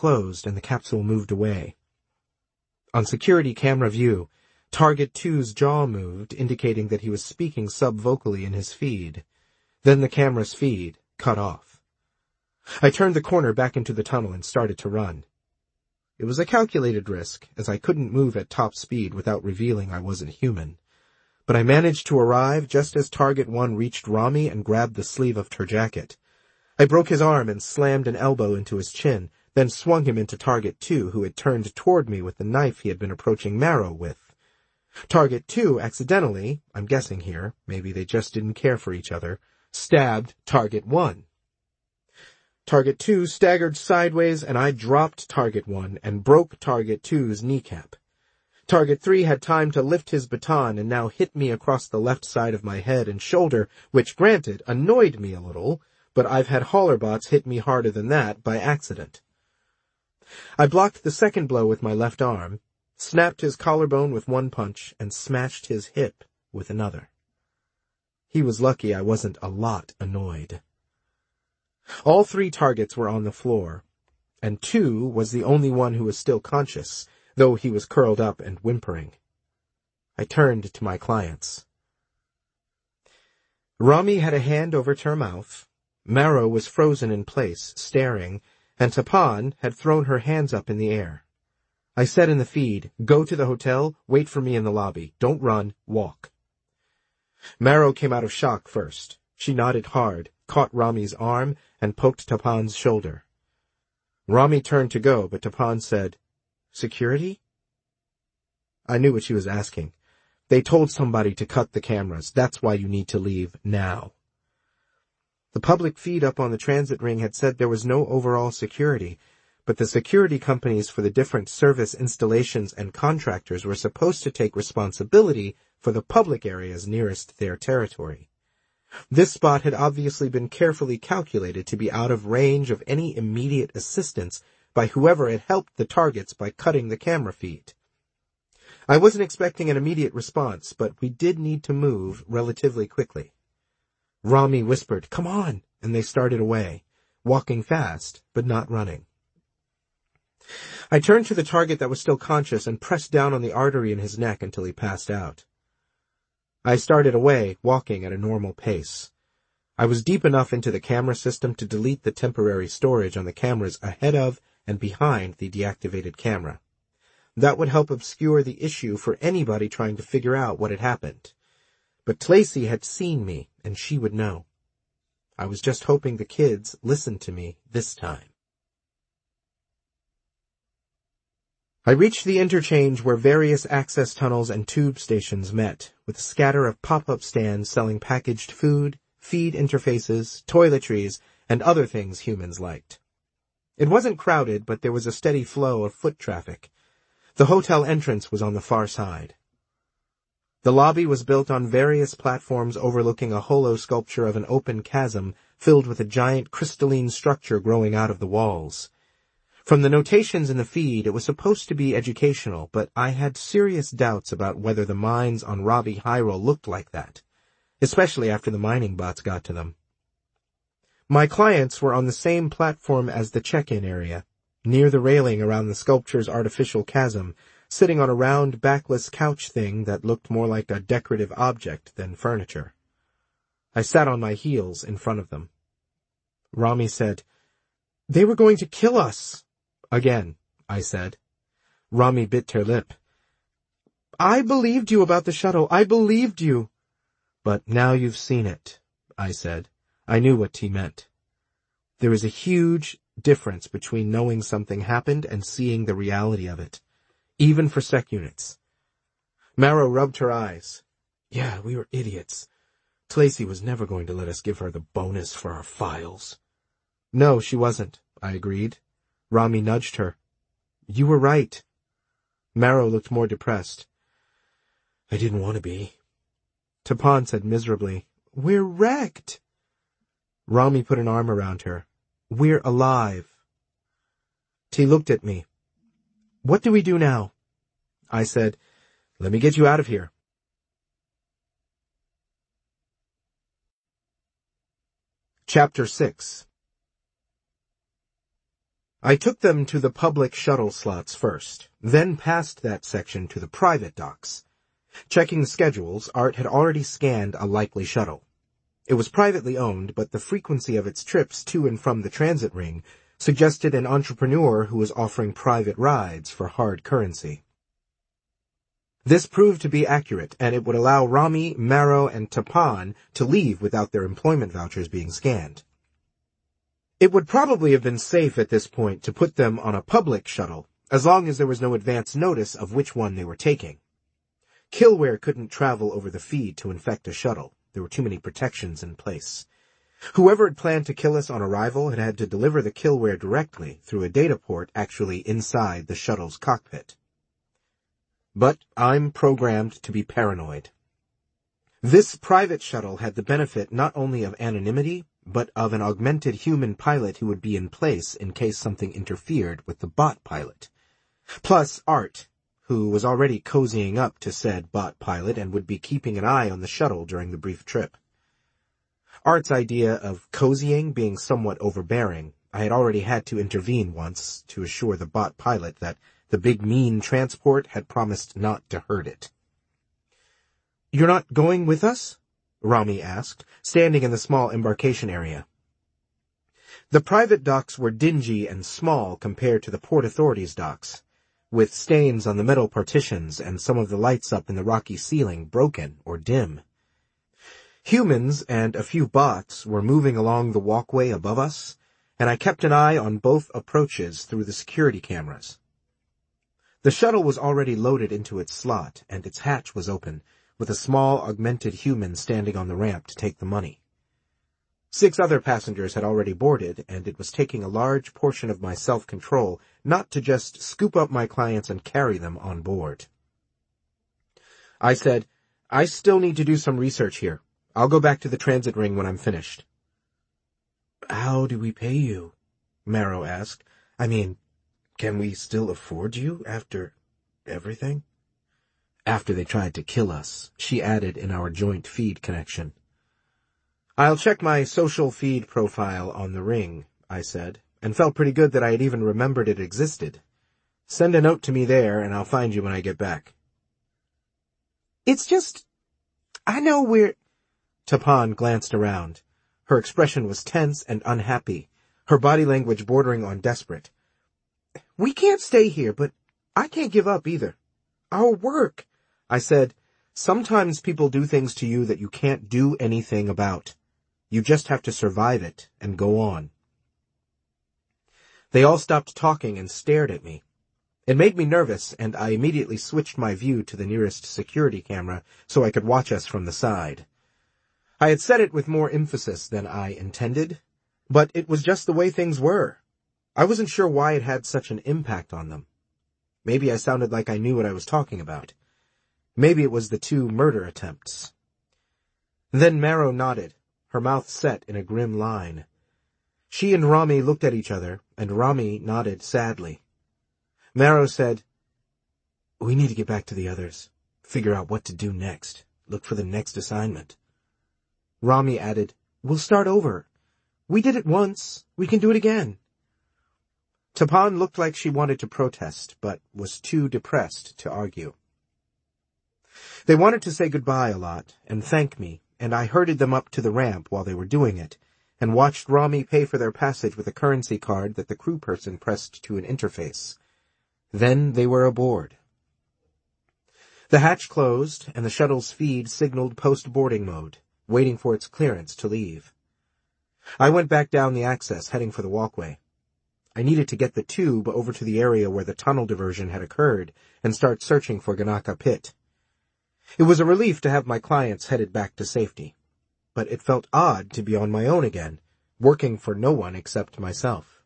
closed and the capsule moved away. On security camera view, Target 2's jaw moved, indicating that he was speaking sub-vocally in his feed. Then the camera's feed cut off. I turned the corner back into the tunnel and started to run. It was a calculated risk, as I couldn't move at top speed without revealing I wasn't human. But I managed to arrive just as Target 1 reached Rami and grabbed the sleeve of her jacket. I broke his arm and slammed an elbow into his chin, then swung him into Target 2, who had turned toward me with the knife he had been approaching Marrow with. Target 2 accidentally, I'm guessing here, maybe they just didn't care for each other, stabbed Target 1. Target 2 staggered sideways and I dropped Target 1 and broke Target 2's kneecap. Target 3 had time to lift his baton and now hit me across the left side of my head and shoulder, which granted annoyed me a little, but I've had Hollerbots hit me harder than that by accident. I blocked the second blow with my left arm, snapped his collarbone with one punch, and smashed his hip with another. He was lucky I wasn't a lot annoyed. All 3 targets were on the floor, and 2 was the only one who was still conscious, though he was curled up and whimpering. I turned to my clients. Rami had a hand over her mouth, Marrow was frozen in place, staring, and Tapan had thrown her hands up in the air. I said in the feed, "Go to the hotel, wait for me in the lobby. Don't run, walk." Marrow came out of shock first. She nodded hard, caught Rami's arm, and poked Tapan's shoulder. Rami turned to go, but Tapan said, "Security?" I knew what she was asking. They told somebody to cut the cameras. That's why you need to leave now. The public feed up on the transit ring had said there was no overall security, but the security companies for the different service installations and contractors were supposed to take responsibility for the public areas nearest their territory. This spot had obviously been carefully calculated to be out of range of any immediate assistance by whoever had helped the targets by cutting the camera feed. I wasn't expecting an immediate response, but we did need to move relatively quickly. Rami whispered, "Come on," and they started away, walking fast, but not running. I turned to the target that was still conscious and pressed down on the artery in his neck until he passed out. I started away, walking at a normal pace. I was deep enough into the camera system to delete the temporary storage on the cameras ahead of and behind the deactivated camera. That would help obscure the issue for anybody trying to figure out what had happened. But Tlacey had seen me, and she would know. I was just hoping the kids listened to me this time. I reached the interchange where various access tunnels and tube stations met, with a scatter of pop-up stands selling packaged food, feed interfaces, toiletries, and other things humans liked. It wasn't crowded, but there was a steady flow of foot traffic. The hotel entrance was on the far side. The lobby was built on various platforms overlooking a hollow sculpture of an open chasm filled with a giant crystalline structure growing out of the walls. From the notations in the feed, it was supposed to be educational, but I had serious doubts about whether the mines on Ravi Hyrule looked like that, especially after the mining bots got to them. My clients were on the same platform as the check-in area, near the railing around the sculpture's artificial chasm, sitting on a round, backless couch thing that looked more like a decorative object than furniture. I sat on my heels in front of them. Rami said, "They were going to kill us." "Again," I said. Rami bit her lip. "I believed you about the shuttle. I believed you." "But now you've seen it," I said. I knew what he meant. There is a huge difference between knowing something happened and seeing the reality of it, even for sec units. Marrow rubbed her eyes. "Yeah, we were idiots. Tlacey was never going to let us give her the bonus for our files." "No, she wasn't," I agreed. Rami nudged her. "You were right." Marrow looked more depressed. "I didn't want to be." Tapan said miserably, "We're wrecked." Rami put an arm around her. "We're alive." T looked at me. "What do we do now?" I said, "Let me get you out of here." Chapter 6. I took them to the public shuttle slots first, then passed that section to the private docks. Checking the schedules, Art had already scanned a likely shuttle. It was privately owned, but the frequency of its trips to and from the transit ring suggested an entrepreneur who was offering private rides for hard currency. This proved to be accurate, and it would allow Rami, Marrow, and Tapan to leave without their employment vouchers being scanned. It would probably have been safe at this point to put them on a public shuttle, as long as there was no advance notice of which one they were taking. Killware couldn't travel over the feed to infect a shuttle. There were too many protections in place. Whoever had planned to kill us on arrival had had to deliver the killware directly through a data port actually inside the shuttle's cockpit. But I'm programmed to be paranoid. This private shuttle had the benefit not only of anonymity, but of an augmented human pilot who would be in place in case something interfered with the bot pilot. Plus Art, who was already cozying up to said bot pilot and would be keeping an eye on the shuttle during the brief trip. Art's idea of cozying being somewhat overbearing, I had already had to intervene once to assure the bot pilot that the big mean transport had promised not to hurt it. "You're not going with us?" Rami asked, standing in the small embarkation area. The private docks were dingy and small compared to the Port Authority's docks, with stains on the metal partitions and some of the lights up in the rocky ceiling broken or dim. Humans and a few bots were moving along the walkway above us, and I kept an eye on both approaches through the security cameras. The shuttle was already loaded into its slot, and its hatch was open, with a small augmented human standing on the ramp to take the money. 6 other passengers had already boarded, and it was taking a large portion of my self-control not to just scoop up my clients and carry them on board. I said, "I still need to do some research here. I'll go back to the transit ring when I'm finished." "How do we pay you?" Marrow asked. "I mean, can we still afford you after everything?" "After they tried to kill us," she added in our joint feed connection. "I'll check my social feed profile on the ring," I said, and felt pretty good that I had even remembered it existed. "Send a note to me there, and I'll find you when I get back." "It's just, I know we're—" Tapan glanced around. Her expression was tense and unhappy, her body language bordering on desperate. "We can't stay here, but I can't give up either. Our work." I said, "Sometimes people do things to you that you can't do anything about. You just have to survive it and go on." They all stopped talking and stared at me. It made me nervous, and I immediately switched my view to the nearest security camera so I could watch us from the side. I had said it with more emphasis than I intended, but it was just the way things were. I wasn't sure why it had such an impact on them. Maybe I sounded like I knew what I was talking about. Maybe it was the 2 murder attempts. Then Marrow nodded, her mouth set in a grim line. She and Rami looked at each other, and Rami nodded sadly. Marrow said, "We need to get back to the others, figure out what to do next, look for the next assignment." Rami added, "We'll start over. We did it once, we can do it again." Tapan looked like she wanted to protest, but was too depressed to argue. They wanted to say goodbye a lot and thank me, and I herded them up to the ramp while they were doing it, and watched Rami pay for their passage with a currency card that the crew person pressed to an interface. Then they were aboard. The hatch closed, and the shuttle's feed signaled post-boarding mode, waiting for its clearance to leave. I went back down the access, heading for the walkway. I needed to get the tube over to the area where the tunnel diversion had occurred and start searching for Ganaka Pit. It was a relief to have my clients headed back to safety, but it felt odd to be on my own again, working for no one except myself.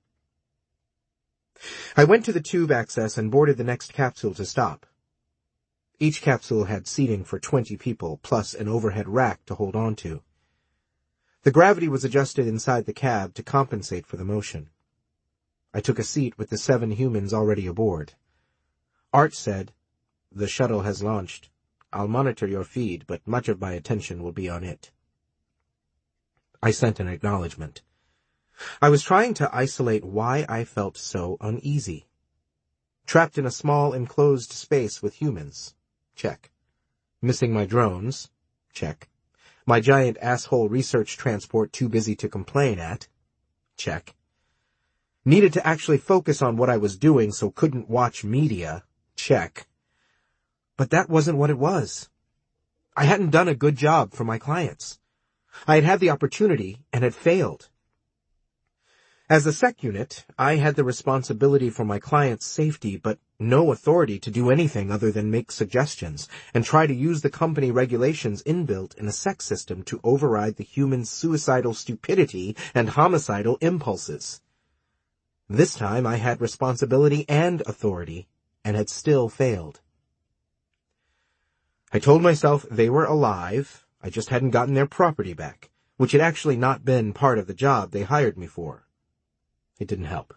I went to the tube access and boarded the next capsule to stop. Each capsule had seating for 20 people, plus an overhead rack to hold on to. The gravity was adjusted inside the cab to compensate for the motion. I took a seat with the 7 humans already aboard. Art said, "The shuttle has launched. I'll monitor your feed, but much of my attention will be on it." I sent an acknowledgement. I was trying to isolate why I felt so uneasy. Trapped in a small enclosed space with humans. Check. Missing my drones. Check. My giant asshole research transport too busy to complain at. Check. Needed to actually focus on what I was doing, so couldn't watch media. Check. But that wasn't what it was. I hadn't done a good job for my clients. I had had the opportunity and had failed. As the sec unit, I had the responsibility for my clients' safety, but no authority to do anything other than make suggestions and try to use the company regulations inbuilt in a sec system to override the human's suicidal stupidity and homicidal impulses. This time I had responsibility and authority, and had still failed. I told myself they were alive, I just hadn't gotten their property back, which had actually not been part of the job they hired me for. It didn't help.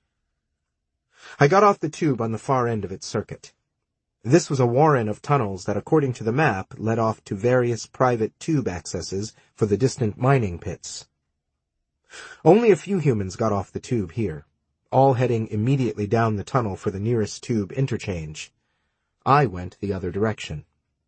I got off the tube on the far end of its circuit. This was a warren of tunnels that, according to the map, led off to various private tube accesses for the distant mining pits. Only a few humans got off the tube here, all heading immediately down the tunnel for the nearest tube interchange. I went the other direction.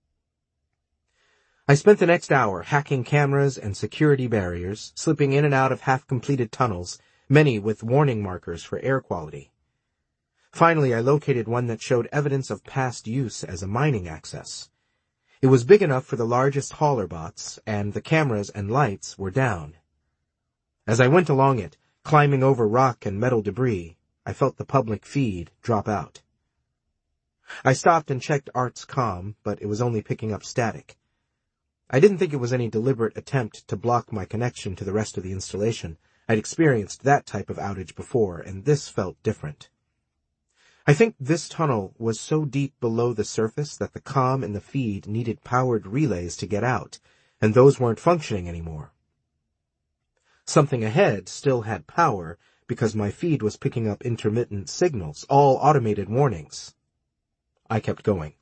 I spent the next hour hacking cameras and security barriers, slipping in and out of half-completed tunnels, many with warning markers for air quality. Finally, I located one that showed evidence of past use as a mining access. It was big enough for the largest hauler bots, and the cameras and lights were down. As I went along it, climbing over rock and metal debris, I felt the public feed drop out. I stopped and checked Art's comm, but it was only picking up static. I didn't think it was any deliberate attempt to block my connection to the rest of the installation. I'd experienced that type of outage before, and this felt different. I think this tunnel was so deep below the surface that the comm and the feed needed powered relays to get out, and those weren't functioning anymore. Something ahead still had power, because my feed was picking up intermittent signals, all automated warnings. I kept going.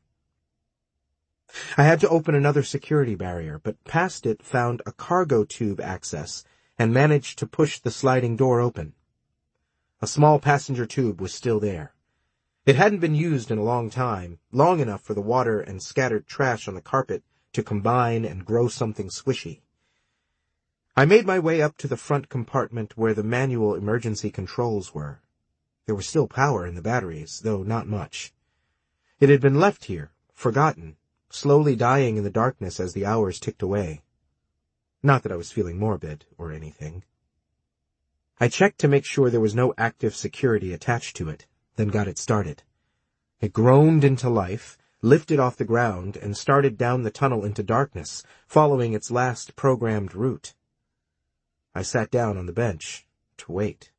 I had to open another security barrier, but past it found a cargo tube access and managed to push the sliding door open. A small passenger tube was still there. It hadn't been used in a long time, long enough for the water and scattered trash on the carpet to combine and grow something squishy. I made my way up to the front compartment where the manual emergency controls were. There was still power in the batteries, though not much. It had been left here, forgotten, slowly dying in the darkness as the hours ticked away. Not that I was feeling morbid or anything. I checked to make sure there was no active security attached to it, then got it started. It groaned into life, lifted off the ground, and started down the tunnel into darkness, following its last programmed route. I sat down on the bench to wait.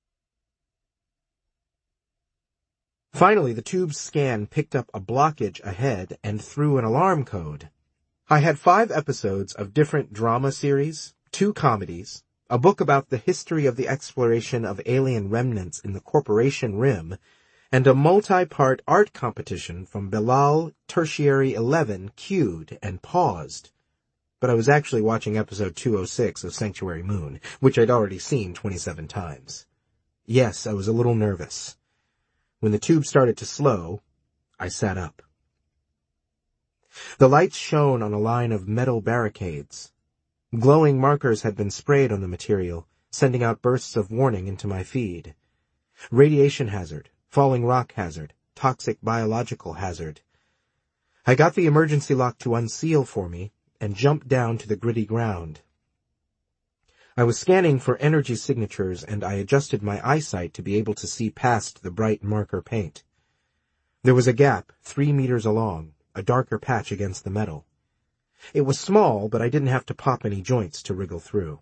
Finally, the tube's scan picked up a blockage ahead and threw an alarm code. I had 5 episodes of different drama series, 2 comedies, a book about the history of the exploration of alien remnants in the Corporation Rim, and a multi-part art competition from Bilal Tertiary 11 queued and paused. But I was actually watching episode 206 of Sanctuary Moon, which I'd already seen 27 times. Yes, I was a little nervous. When the tube started to slow, I sat up. The lights shone on a line of metal barricades. Glowing markers had been sprayed on the material, sending out bursts of warning into my feed. Radiation hazard, falling rock hazard, toxic biological hazard. I got the emergency lock to unseal for me and jumped down to the gritty ground. I was scanning for energy signatures, and I adjusted my eyesight to be able to see past the bright marker paint. There was a gap 3 meters along, a darker patch against the metal. It was small, but I didn't have to pop any joints to wriggle through.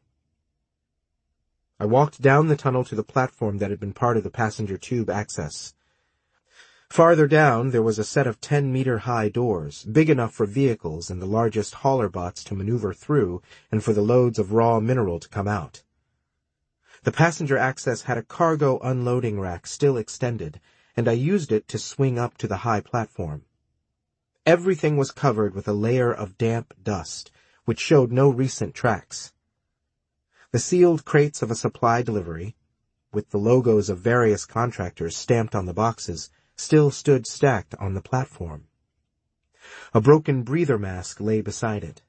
I walked down the tunnel to the platform that had been part of the passenger tube access. Farther down, there was a set of 10-meter-high doors, big enough for vehicles and the largest hauler bots to maneuver through and for the loads of raw mineral to come out. The passenger access had a cargo unloading rack still extended, and I used it to swing up to the high platform. Everything was covered with a layer of damp dust, which showed no recent tracks. The sealed crates of a supply delivery, with the logos of various contractors stamped on the boxes, still stood stacked on the platform. A broken breather mask lay beside it.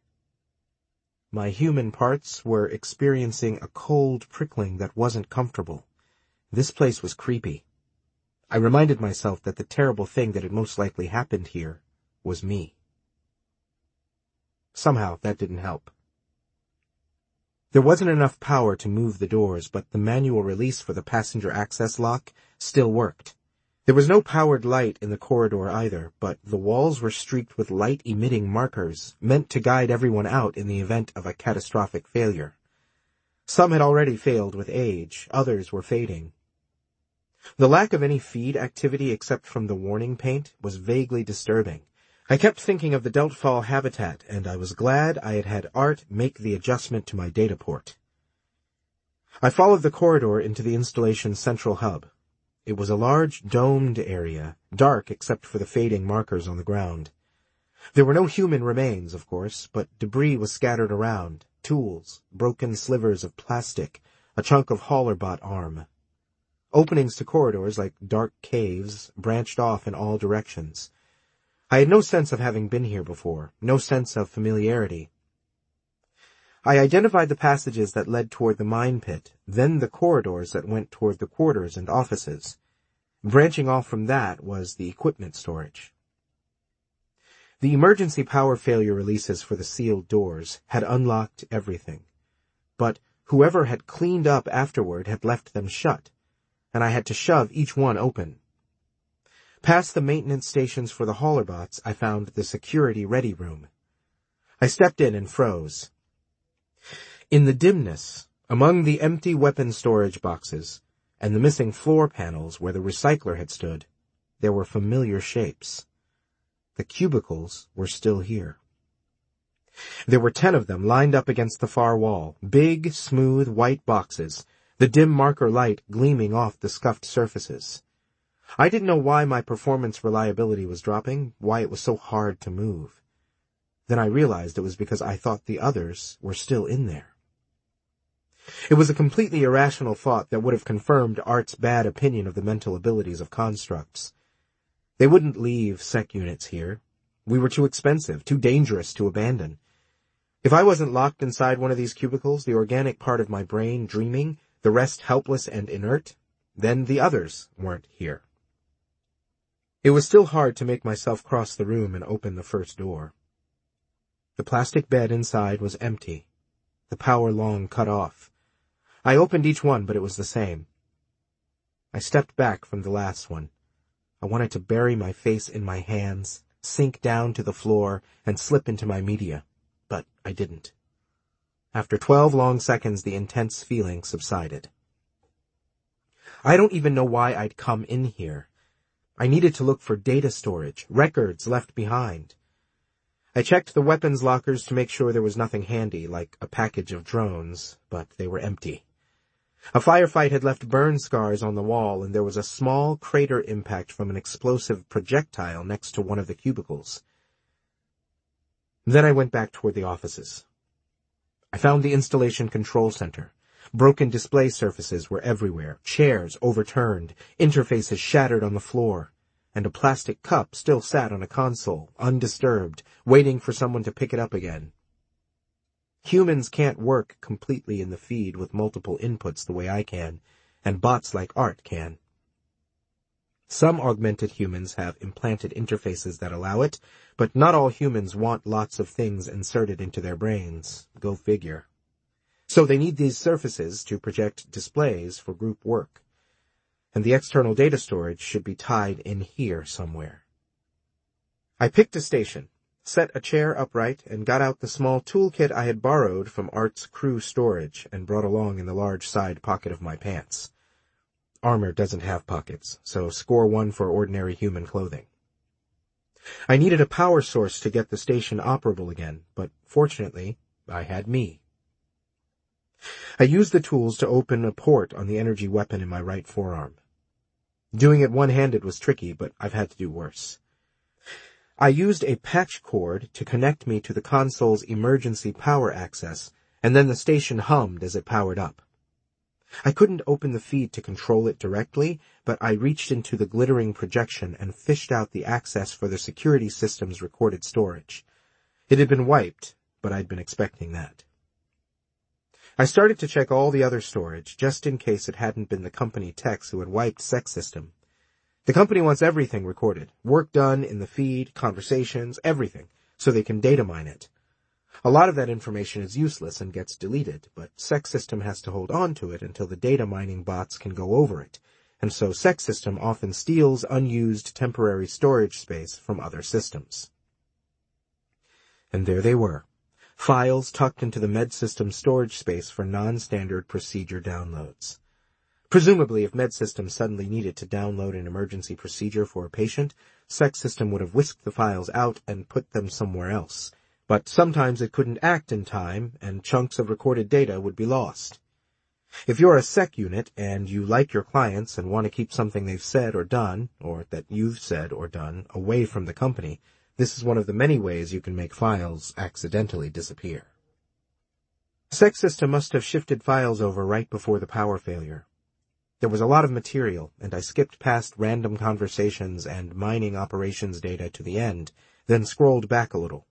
My human parts were experiencing a cold prickling that wasn't comfortable. This place was creepy. I reminded myself that the terrible thing that had most likely happened here was me. Somehow, that didn't help. There wasn't enough power to move the doors, but the manual release for the passenger access lock still worked. There was no powered light in the corridor either, but the walls were streaked with light-emitting markers, meant to guide everyone out in the event of a catastrophic failure. Some had already failed with age, others were fading. The lack of any feed activity except from the warning paint was vaguely disturbing. I kept thinking of the Deltfall habitat, and I was glad I had had Art make the adjustment to my data port. I followed the corridor into the installation's central hub. It was a large, domed area, dark except for the fading markers on the ground. There were no human remains, of course, but debris was scattered around, tools, broken slivers of plastic, a chunk of Haulerbot arm. Openings to corridors, like dark caves, branched off in all directions. I had no sense of having been here before, no sense of familiarity. I identified the passages that led toward the mine pit, then the corridors that went toward the quarters and offices. Branching off from that was the equipment storage. The emergency power failure releases for the sealed doors had unlocked everything. But whoever had cleaned up afterward had left them shut, and I had to shove each one open. Past the maintenance stations for the Haulerbots, I found the security ready room. I stepped in and froze. In the dimness, among the empty weapon storage boxes and the missing floor panels where the recycler had stood, there were familiar shapes. The cubicles were still here. There were 10 of them lined up against the far wall, big, smooth, white boxes, the dim marker light gleaming off the scuffed surfaces. I didn't know why my performance reliability was dropping, why it was so hard to move. Then I realized it was because I thought the others were still in there. It was a completely irrational thought that would have confirmed Art's bad opinion of the mental abilities of constructs. They wouldn't leave sec units here. We were too expensive, too dangerous to abandon. If I wasn't locked inside one of these cubicles, the organic part of my brain dreaming, the rest helpless and inert, then the others weren't here. It was still hard to make myself cross the room and open the first door. The plastic bed inside was empty, the power long cut off. I opened each one, but it was the same. I stepped back from the last one. I wanted to bury my face in my hands, sink down to the floor, and slip into my media, but I didn't. After 12 long seconds, the intense feeling subsided. I don't even know why I'd come in here. I needed to look for data storage, records left behind. I checked the weapons lockers to make sure there was nothing handy, like a package of drones, but they were empty. A firefight had left burn scars on the wall, and there was a small crater impact from an explosive projectile next to one of the cubicles. Then I went back toward the offices. I found the installation control center. Broken display surfaces were everywhere, chairs overturned, interfaces shattered on the floor, and a plastic cup still sat on a console, undisturbed, waiting for someone to pick it up again. Humans can't work completely in the feed with multiple inputs the way I can, and bots like Art can. Some augmented humans have implanted interfaces that allow it, but not all humans want lots of things inserted into their brains. Go figure. So they need these surfaces to project displays for group work. And the external data storage should be tied in here somewhere. I picked a station, set a chair upright, and got out the small toolkit I had borrowed from Art's crew storage and brought along in the large side pocket of my pants. Armor doesn't have pockets, so score 1 for ordinary human clothing. I needed a power source to get the station operable again, but fortunately, I had me. I used the tools to open a port on the energy weapon in my right forearm. Doing it one-handed was tricky, but I've had to do worse. I used a patch cord to connect me to the console's emergency power access and then the station hummed as it powered up. I couldn't open the feed to control it directly, but I reached into the glittering projection and fished out the access for the security system's recorded storage. It had been wiped, but I'd been expecting that. I started to check all the other storage, just in case it hadn't been the company techs who had wiped Sec System. The company wants everything recorded, work done in the feed, conversations, everything, so they can data mine it. A lot of that information is useless and gets deleted, but Sec System has to hold on to it until the data mining bots can go over it, and so Sec System often steals unused temporary storage space from other systems. And there they were, files tucked into the MedSystem storage space for non-standard procedure downloads. Presumably, if MedSystem suddenly needed to download an emergency procedure for a patient, Sec System would have whisked the files out and put them somewhere else. But sometimes it couldn't act in time, and chunks of recorded data would be lost. If you're a Sec unit and you like your clients and want to keep something they've said or done, or that you've said or done, away from the company, this is one of the many ways you can make files accidentally disappear. Sec System must have shifted files over right before the power failure. There was a lot of material, and I skipped past random conversations and mining operations data to the end, then scrolled back a little.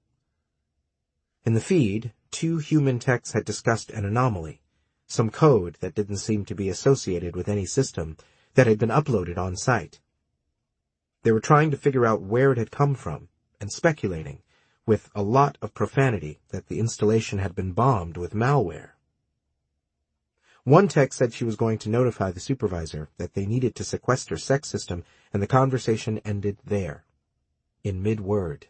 In the feed, 2 human techs had discussed an anomaly, some code that didn't seem to be associated with any system that had been uploaded on site. They were trying to figure out where it had come from, and speculating, with a lot of profanity, that the installation had been bombed with malware. One tech said she was going to notify the supervisor that they needed to sequester Sec System, and the conversation ended there, in mid-word.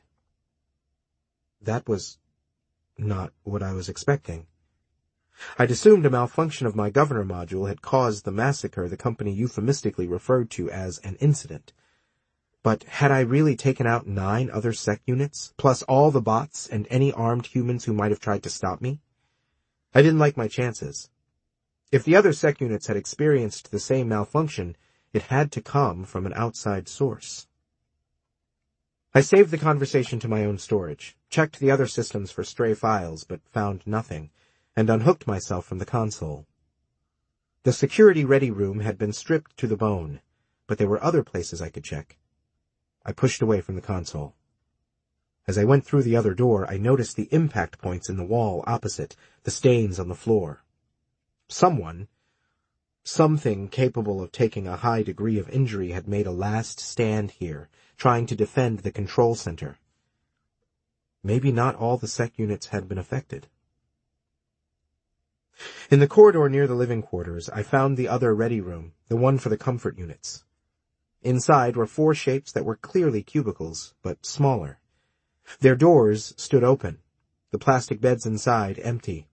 That was not what I was expecting. I'd assumed a malfunction of my governor module had caused the massacre the company euphemistically referred to as an incident. But had I really taken out 9 other Sec units, plus all the bots and any armed humans who might have tried to stop me? I didn't like my chances. If the other Sec units had experienced the same malfunction, it had to come from an outside source. I saved the conversation to my own storage, checked the other systems for stray files, but found nothing, and unhooked myself from the console. The security-ready room had been stripped to the bone, but there were other places I could check. I pushed away from the console. As I went through the other door, I noticed the impact points in the wall opposite, the stains on the floor. Something capable of taking a high degree of injury had made a last stand here, trying to defend the control center. Maybe not all the Sec units had been affected. In the corridor near the living quarters, I found the other ready room, the one for the comfort units. Inside were 4 shapes that were clearly cubicles, but smaller. Their doors stood open, the plastic beds inside empty.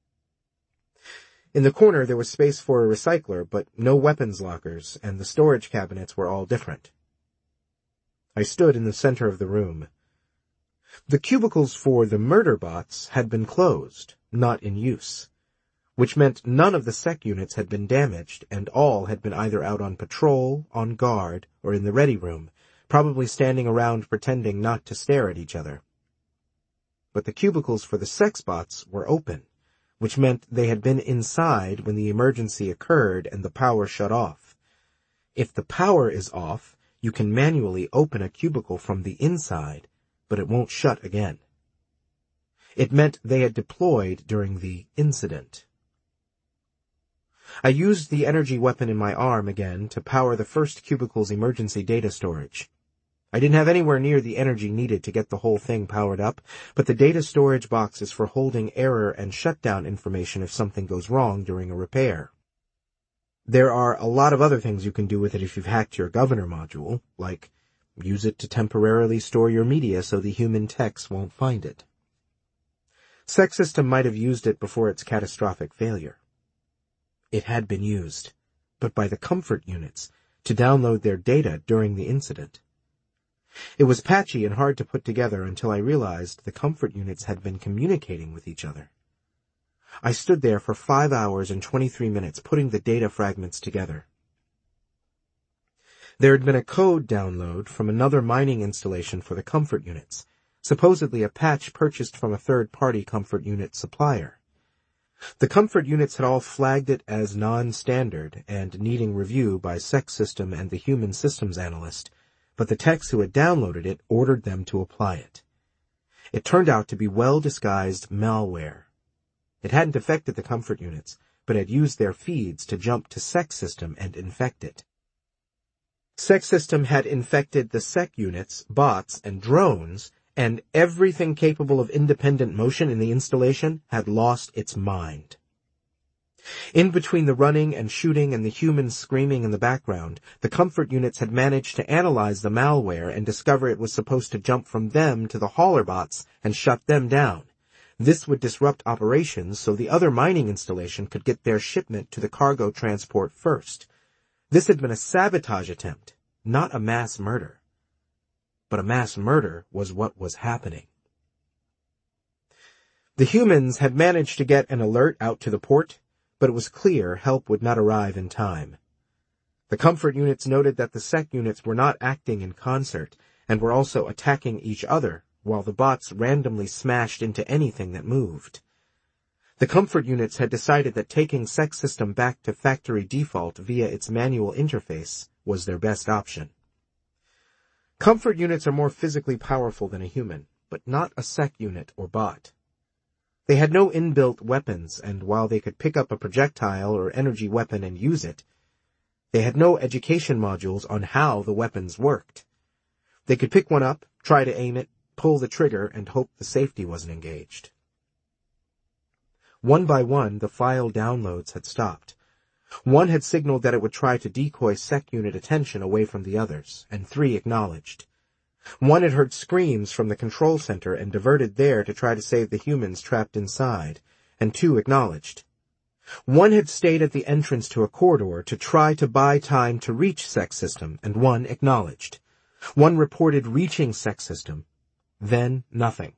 In the corner there was space for a recycler, but no weapons lockers, and the storage cabinets were all different. I stood in the center of the room. The cubicles for the murder bots had been closed, not in use, which meant none of the Sec units had been damaged, and all had been either out on patrol, on guard, or in the ready room, probably standing around pretending not to stare at each other. But the cubicles for the Sec bots were open, which meant they had been inside when the emergency occurred and the power shut off. If the power is off, you can manually open a cubicle from the inside, but it won't shut again. It meant they had deployed during the incident. I used the energy weapon in my arm again to power the first cubicle's emergency data storage. I didn't have anywhere near the energy needed to get the whole thing powered up, but the data storage box is for holding error and shutdown information if something goes wrong during a repair. There are a lot of other things you can do with it if you've hacked your governor module, like use it to temporarily store your media so the human techs won't find it. Sec System might have used it before its catastrophic failure. It had been used, but by the comfort units, to download their data during the incident. It was patchy and hard to put together until I realized the comfort units had been communicating with each other. I stood there for 5 hours and 23 minutes putting the data fragments together. There had been a code download from another mining installation for the comfort units, supposedly a patch purchased from a third-party comfort unit supplier. The comfort units had all flagged it as non-standard and needing review by Sex System and the human systems analyst, but the techs who had downloaded it ordered them to apply it. It turned out to be well-disguised malware. It hadn't affected the comfort units, but had used their feeds to jump to Sex System and infect it. Sex System had infected the Sec units, bots, and drones, and everything capable of independent motion in the installation had lost its mind. In between the running and shooting and the humans screaming in the background, the comfort units had managed to analyze the malware and discover it was supposed to jump from them to the hauler bots and shut them down. This would disrupt operations so the other mining installation could get their shipment to the cargo transport first. This had been a sabotage attempt, not a mass murder. But a mass murder was what was happening. The humans had managed to get an alert out to the port, but it was clear help would not arrive in time. The comfort units noted that the Sec units were not acting in concert and were also attacking each other, while the bots randomly smashed into anything that moved. The comfort units had decided that taking Sex System back to factory default via its manual interface was their best option. Comfort units are more physically powerful than a human, but not a Sec unit or bot. They had no inbuilt weapons, and while they could pick up a projectile or energy weapon and use it, they had no education modules on how the weapons worked. They could pick one up, try to aim it, pull the trigger, and hope the safety wasn't engaged. One by one, the file downloads had stopped. One had signaled that it would try to decoy Sec unit attention away from the others, and 3 acknowledged. One had heard screams from the control center and diverted there to try to save the humans trapped inside, and 2 acknowledged. One had stayed at the entrance to a corridor to try to buy time to reach Sex System, and 1 acknowledged. One reported reaching Sex System, then nothing.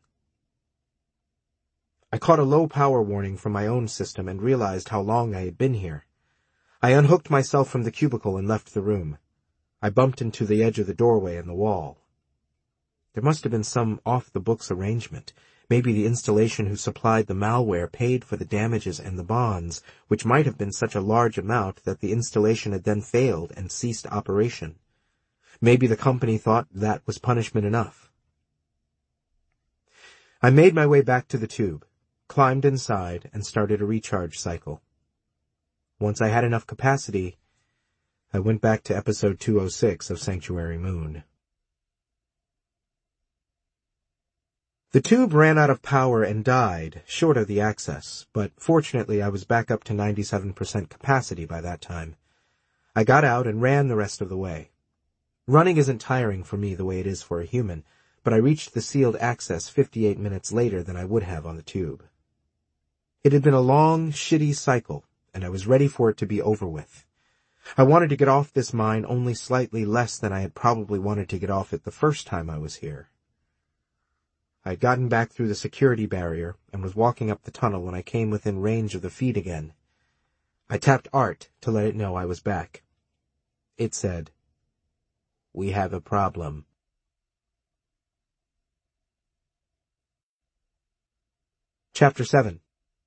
I caught a low power warning from my own system and realized how long I had been here. I unhooked myself from the cubicle and left the room. I bumped into the edge of the doorway in the wall. There must have been some off-the-books arrangement. Maybe the installation who supplied the malware paid for the damages and the bonds, which might have been such a large amount that the installation had then failed and ceased operation. Maybe the company thought that was punishment enough. I made my way back to the tube, climbed inside, and started a recharge cycle. Once I had enough capacity, I went back to episode 206 of Sanctuary Moon. The tube ran out of power and died, short of the access, but fortunately I was back up to 97% capacity by that time. I got out and ran the rest of the way. Running isn't tiring for me the way it is for a human, but I reached the sealed access 58 minutes later than I would have on the tube. It had been a long, shitty cycle, and I was ready for it to be over with. I wanted to get off this mine only slightly less than I had probably wanted to get off it the first time I was here. I had gotten back through the security barrier and was walking up the tunnel when I came within range of the feed again. I tapped Art to let it know I was back. It said, "We have a problem." Chapter 7.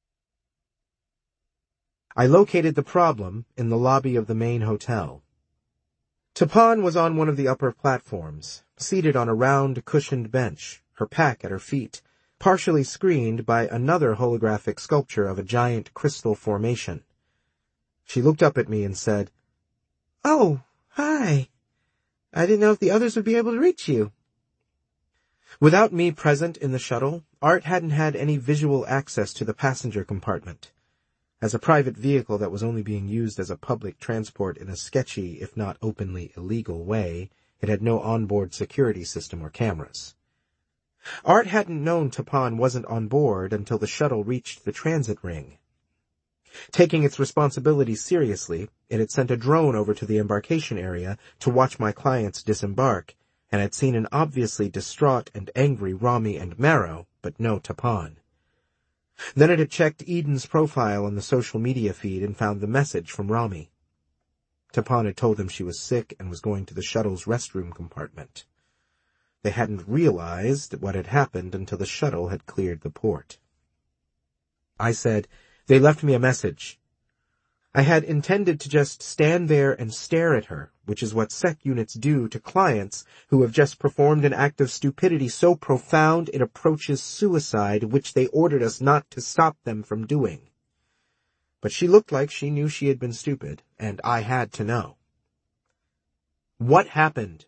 I located the problem in the lobby of the main hotel. Tapan was on one of the upper platforms, seated on a round, cushioned bench, her pack at her feet, partially screened by another holographic sculpture of a giant crystal formation. She looked up at me and said, "Oh, hi. I didn't know if the others would be able to reach you." Without me present in the shuttle, Art hadn't had any visual access to the passenger compartment. As a private vehicle that was only being used as a public transport in a sketchy, if not openly illegal way, it had no onboard security system or cameras. Art hadn't known Tapan wasn't on board until the shuttle reached the transit ring. Taking its responsibilities seriously, it had sent a drone over to the embarkation area to watch my clients disembark, and had seen an obviously distraught and angry Rami and Marrow, but no Tapan. Then it had checked Eden's profile on the social media feed and found the message from Rami. Tapan had told them she was sick and was going to the shuttle's restroom compartment. They hadn't realized what had happened until the shuttle had cleared the port. I said, They left me a message. I had intended to just stand there and stare at her, which is what SEC units do to clients who have just performed an act of stupidity so profound it approaches suicide, which they ordered us not to stop them from doing. But she looked like she knew she had been stupid, and I had to know. What happened?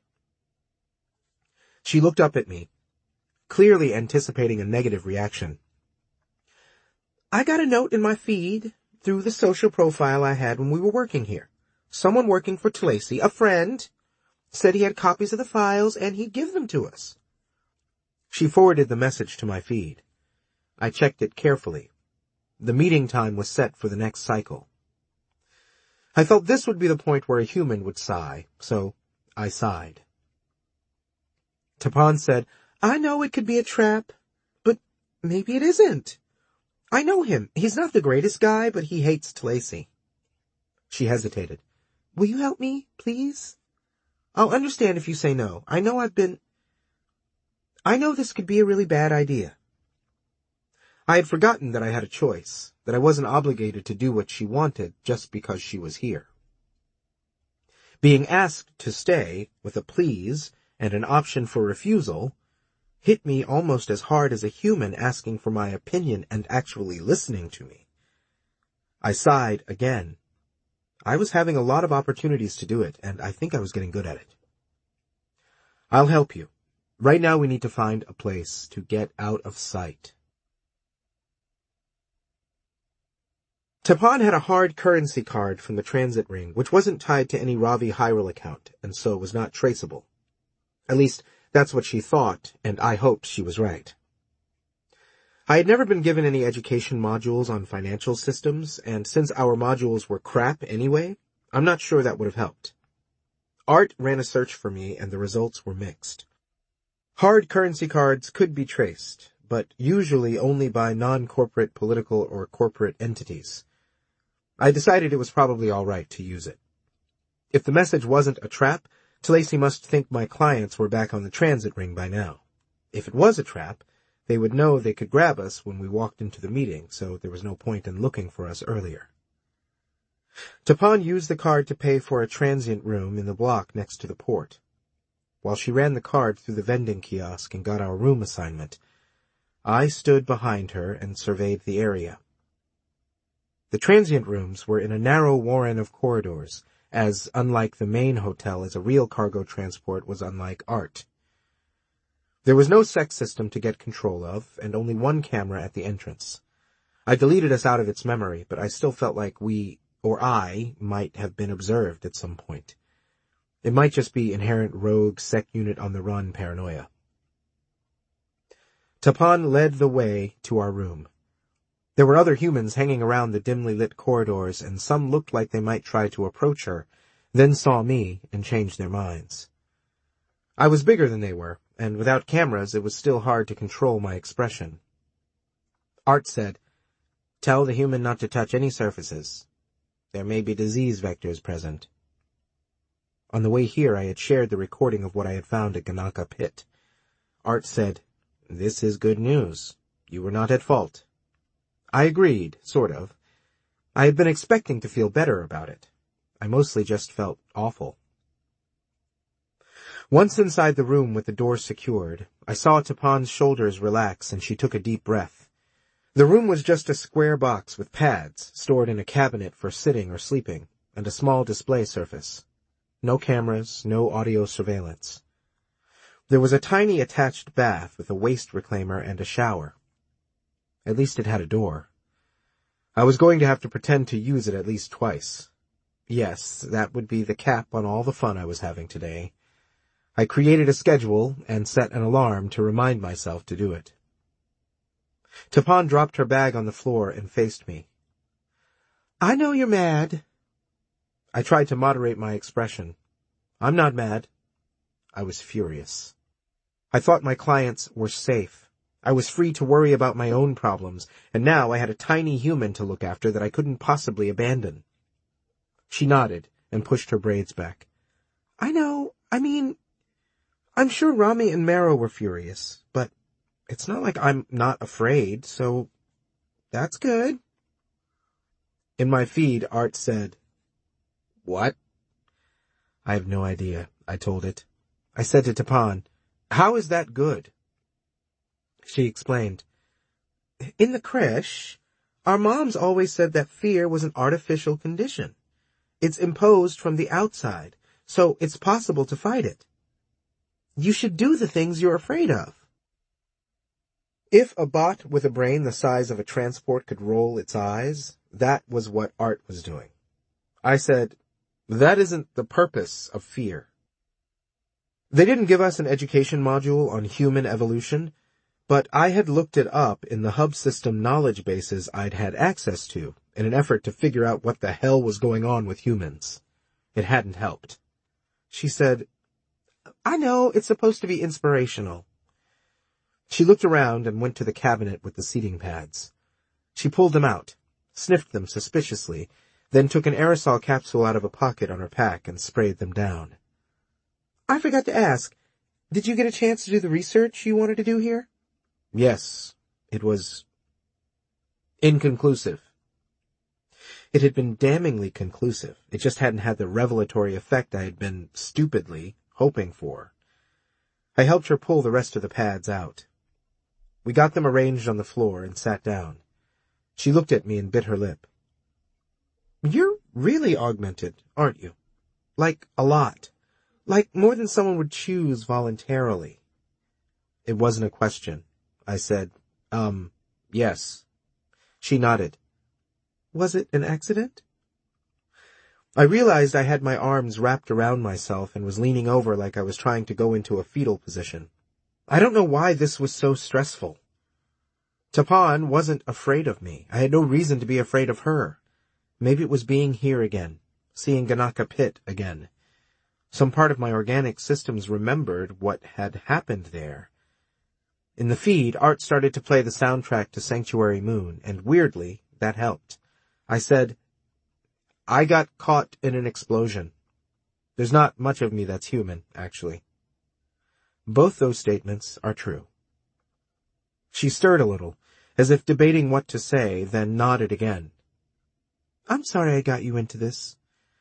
She looked up at me, clearly anticipating a negative reaction. I got a note in my feed through the social profile I had when we were working here. Someone working for Tlacy, a friend, said he had copies of the files and he'd give them to us. She forwarded the message to my feed. I checked it carefully. The meeting time was set for the next cycle. I felt this would be the point where a human would sigh, so I sighed. Tapan said, I know it could be a trap, but maybe it isn't. I know him. He's not the greatest guy, but he hates Tlacy. She hesitated. Will you help me, please? I'll understand if you say no. I know this could be a really bad idea. I had forgotten that I had a choice, that I wasn't obligated to do what she wanted just because she was here. Being asked to stay, with a please and an option for refusal, hit me almost as hard as a human asking for my opinion and actually listening to me. I sighed again. I was having a lot of opportunities to do it, and I think I was getting good at it. I'll help you. Right now we need to find a place to get out of sight. Tapan had a hard currency card from the transit ring, which wasn't tied to any Ravi Hyrule account, and so was not traceable. At least, that's what she thought, and I hoped she was right. I had never been given any education modules on financial systems, and since our modules were crap anyway, I'm not sure that would have helped. Art ran a search for me, and the results were mixed. Hard currency cards could be traced, but usually only by non-corporate political or corporate entities. I decided it was probably all right to use it. If the message wasn't a trap, Tlacy must think my clients were back on the transit ring by now. If it was a trap, they would know they could grab us when we walked into the meeting, so there was no point in looking for us earlier. Tapan used the card to pay for a transient room in the block next to the port. While she ran the card through the vending kiosk and got our room assignment, I stood behind her and surveyed the area. The transient rooms were in a narrow warren of corridors, as unlike the main hotel as a real cargo transport was unlike Art. There was no SEC system to get control of, and only one camera at the entrance. I deleted us out of its memory, but I still felt like we, or I, might have been observed at some point. It might just be inherent rogue SEC unit on the run paranoia. Tapan led the way to our room. There were other humans hanging around the dimly lit corridors, and some looked like they might try to approach her, then saw me and changed their minds. I was bigger than they were, and without cameras it was still hard to control my expression. Art said, "Tell the human not to touch any surfaces. There may be disease vectors present." On the way here I had shared the recording of what I had found at Ganaka Pit. Art said, "This is good news. You were not at fault." I agreed, sort of. I had been expecting to feel better about it. I mostly just felt awful. Once inside the room with the door secured, I saw Tapan's shoulders relax and she took a deep breath. The room was just a square box with pads stored in a cabinet for sitting or sleeping, and a small display surface. No cameras, no audio surveillance. There was a tiny attached bath with a waste reclaimer and a shower. At least it had a door. I was going to have to pretend to use it at least twice. Yes, that would be the cap on all the fun I was having today. I created a schedule and set an alarm to remind myself to do it. Tapan dropped her bag on the floor and faced me. "I know you're mad." I tried to moderate my expression. "I'm not mad." I was furious. I thought my clients were safe. I was free to worry about my own problems, and now I had a tiny human to look after that I couldn't possibly abandon. She nodded and pushed her braids back. "I know. I'm sure Rami and Marrow were furious, but it's not like I'm not afraid, so that's good." In my feed, Art said, "What?" I have no idea, I told it. I said to Tapan, "How is that good?" She explained, "In the creche, our moms always said that fear was an artificial condition. It's imposed from the outside, so it's possible to fight it. You should do the things you're afraid of." If a bot with a brain the size of a transport could roll its eyes, that was what Art was doing. I said, "That isn't the purpose of fear." They didn't give us an education module on human evolution, but I had looked it up in the hub system knowledge bases I'd had access to in an effort to figure out what the hell was going on with humans. It hadn't helped. She said, "I know it's supposed to be inspirational." She looked around and went to the cabinet with the seating pads. She pulled them out, sniffed them suspiciously, then took an aerosol capsule out of a pocket on her pack and sprayed them down. "I forgot to ask, did you get a chance to do the research you wanted to do here?" "Yes, it was inconclusive." It had been damningly conclusive. It just hadn't had the revelatory effect I had been, stupidly, hoping for. I helped her pull the rest of the pads out. We got them arranged on the floor and sat down. She looked at me and bit her lip. "You're really augmented, aren't you? Like, a lot. Like, more than someone would choose voluntarily." It wasn't a question. I said, yes." She nodded. "Was it an accident?" I realized I had my arms wrapped around myself and was leaning over like I was trying to go into a fetal position. I don't know why this was so stressful. Tapan wasn't afraid of me. I had no reason to be afraid of her. Maybe it was being here again, seeing Ganaka Pit again. Some part of my organic systems remembered what had happened there. In the feed, Art started to play the soundtrack to Sanctuary Moon, and weirdly, that helped. I said, "I got caught in an explosion. There's not much of me that's human, actually." Both those statements are true. She stirred a little, as if debating what to say, then nodded again. "I'm sorry I got you into this.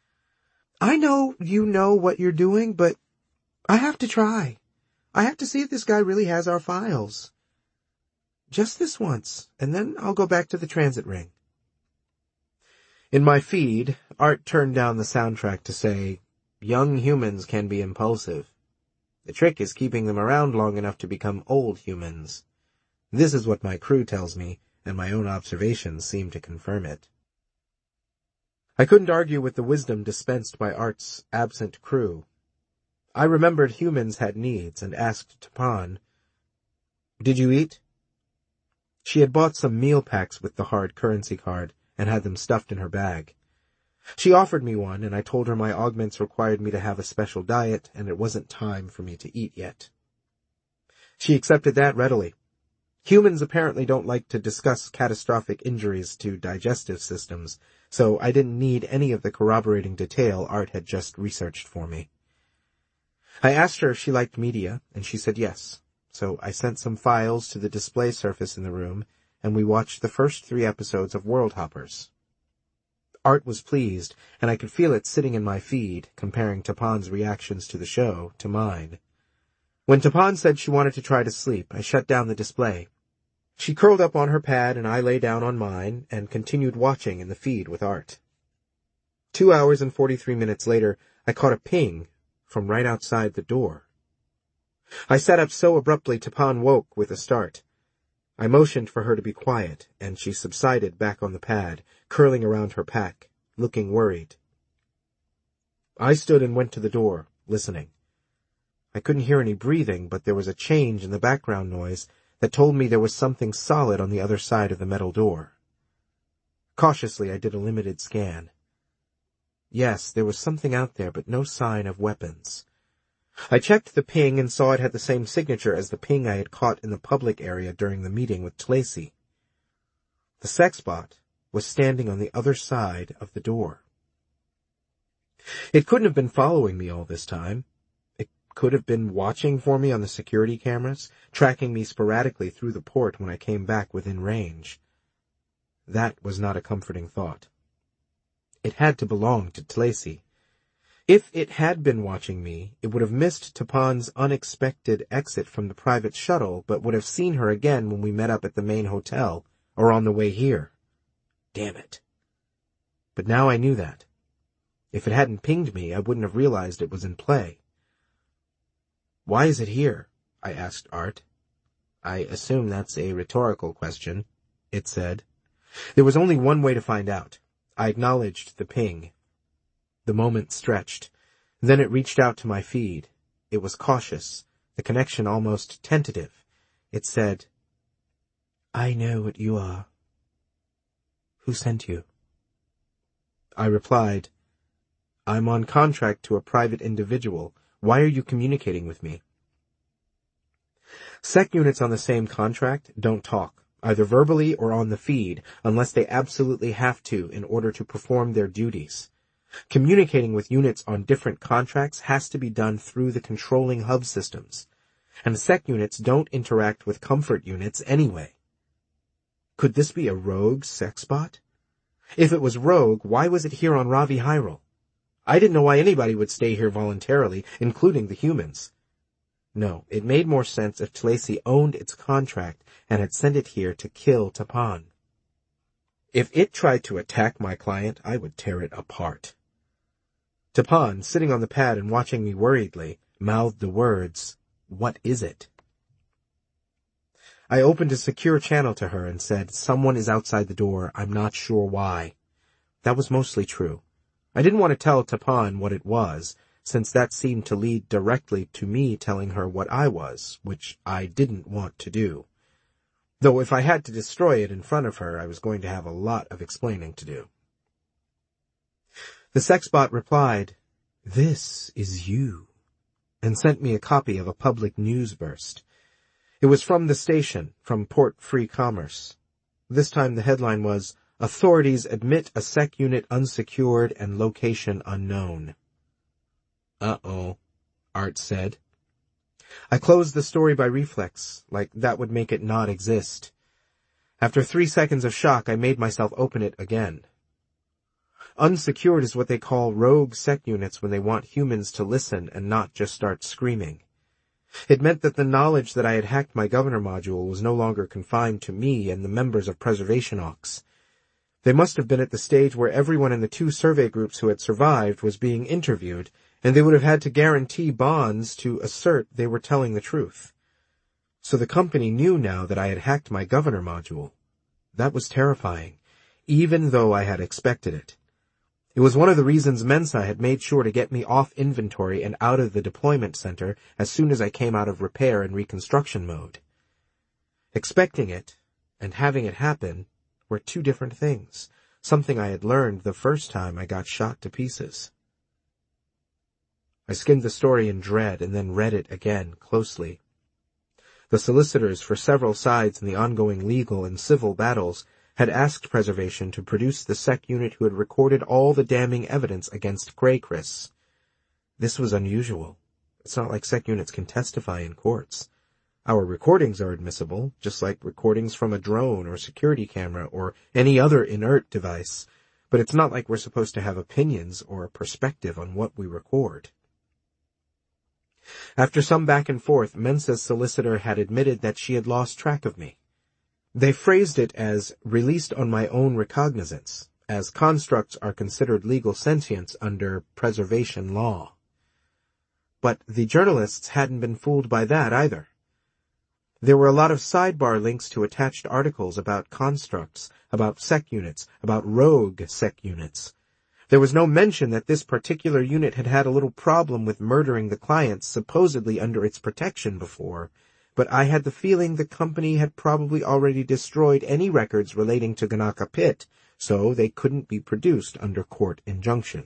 I know you know what you're doing, but I have to try. I have to see if this guy really has our files. Just this once, and then I'll go back to the transit ring." In my feed, Art turned down the soundtrack to say, "Young humans can be impulsive. The trick is keeping them around long enough to become old humans. This is what my crew tells me, and my own observations seem to confirm it." I couldn't argue with the wisdom dispensed by Art's absent crew. I remembered humans had needs and asked Tapan, "Did you eat?" She had bought some meal packs with the hard currency card and had them stuffed in her bag. She offered me one, and I told her my augments required me to have a special diet, and it wasn't time for me to eat yet. She accepted that readily. Humans apparently don't like to discuss catastrophic injuries to digestive systems, so I didn't need any of the corroborating detail Art had just researched for me. I asked her if she liked media, and she said yes, so I sent some files to the display surface in the room, and we watched the first 3 episodes of World Hoppers. Art was pleased, and I could feel it sitting in my feed, comparing Tapan's reactions to the show to mine. When Tapan said she wanted to try to sleep, I shut down the display. She curled up on her pad and I lay down on mine and continued watching in the feed with Art. 2 hours and 43 minutes later, I caught a ping from right outside the door. I sat up so abruptly Tapan woke with a start. I motioned for her to be quiet, and she subsided back on the pad, curling around her pack, looking worried. I stood and went to the door, listening. I couldn't hear any breathing, but there was a change in the background noise that told me there was something solid on the other side of the metal door. Cautiously, I did a limited scan. Yes, there was something out there, but no sign of weapons. I checked the ping and saw it had the same signature as the ping I had caught in the public area during the meeting with Tlacey. The sexbot was standing on the other side of the door. It couldn't have been following me all this time. It could have been watching for me on the security cameras, tracking me sporadically through the port when I came back within range. That was not a comforting thought. It had to belong to Tlacy. If it had been watching me, it would have missed Tapan's unexpected exit from the private shuttle, but would have seen her again when we met up at the main hotel, or on the way here. Damn it. But now I knew that. If it hadn't pinged me, I wouldn't have realized it was in play. "Why is it here?" I asked Art. "I assume that's a rhetorical question," it said. There was only one way to find out. I acknowledged the ping. The moment stretched. Then it reached out to my feed. It was cautious, the connection almost tentative. It said, "I know what you are. Who sent you?" I replied, "I'm on contract to a private individual. Why are you communicating with me?" Sec units on the same contract don't talk, either verbally or on the feed, unless they absolutely have to in order to perform their duties. Communicating with units on different contracts has to be done through the controlling hub systems, and Sec units don't interact with comfort units anyway. Could this be a rogue Sexbot? If it was rogue, why was it here on Ravi Hyrule? I didn't know why anybody would stay here voluntarily, including the humans. No, it made more sense if Tlacy owned its contract and had sent it here to kill Tapan. If it tried to attack my client, I would tear it apart. Tapan, sitting on the pad and watching me worriedly, mouthed the words, "What is it?" I opened a secure channel to her and said, "Someone is outside the door. I'm not sure why." That was mostly true. I didn't want to tell Tapan what it was, since that seemed to lead directly to me telling her what I was, which I didn't want to do. Though if I had to destroy it in front of her, I was going to have a lot of explaining to do. The Sexbot replied, "This is you," and sent me a copy of a public news burst. It was from the station, from Port Free Commerce. This time the headline was, "Authorities admit a Sec unit unsecured and location unknown." "Uh-oh," Art said. I closed the story by reflex, like that would make it not exist. After 3 seconds of shock, I made myself open it again. Unsecured is what they call rogue Sec units when they want humans to listen and not just start screaming. It meant that the knowledge that I had hacked my governor module was no longer confined to me and the members of Preservation Ox. They must have been at the stage where everyone in the 2 survey groups who had survived was being interviewed, and they would have had to guarantee bonds to assert they were telling the truth. So the company knew now that I had hacked my governor module. That was terrifying, even though I had expected it. It was one of the reasons Mensa had made sure to get me off inventory and out of the deployment center as soon as I came out of repair and reconstruction mode. Expecting it, and having it happen, were 2 different things, something I had learned the first time I got shot to pieces. I skimmed the story in dread and then read it again, closely. The solicitors for several sides in the ongoing legal and civil battles had asked Preservation to produce the Sec unit who had recorded all the damning evidence against Greycris. This was unusual. It's not like Sec units can testify in courts. Our recordings are admissible, just like recordings from a drone or security camera or any other inert device, but it's not like we're supposed to have opinions or a perspective on what we record. After some back and forth, Mensa's solicitor had admitted that she had lost track of me. They phrased it as released on my own recognizance, as constructs are considered legal sentience under preservation law. But the journalists hadn't been fooled by that either. There were a lot of sidebar links to attached articles about constructs, about Sec units, about rogue Sec units. There was no mention that this particular unit had had a little problem with murdering the clients supposedly under its protection before, but I had the feeling the company had probably already destroyed any records relating to Ganaka Pit, so they couldn't be produced under court injunction.